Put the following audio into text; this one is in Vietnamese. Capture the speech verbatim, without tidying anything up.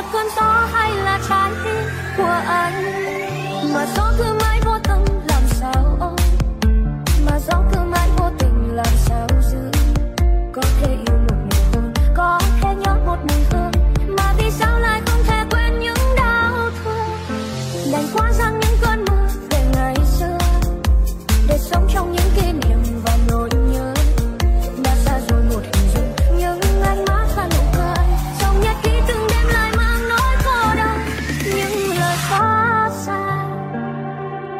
cơn gió hay là trái tim của anh, mà gió cứ mãi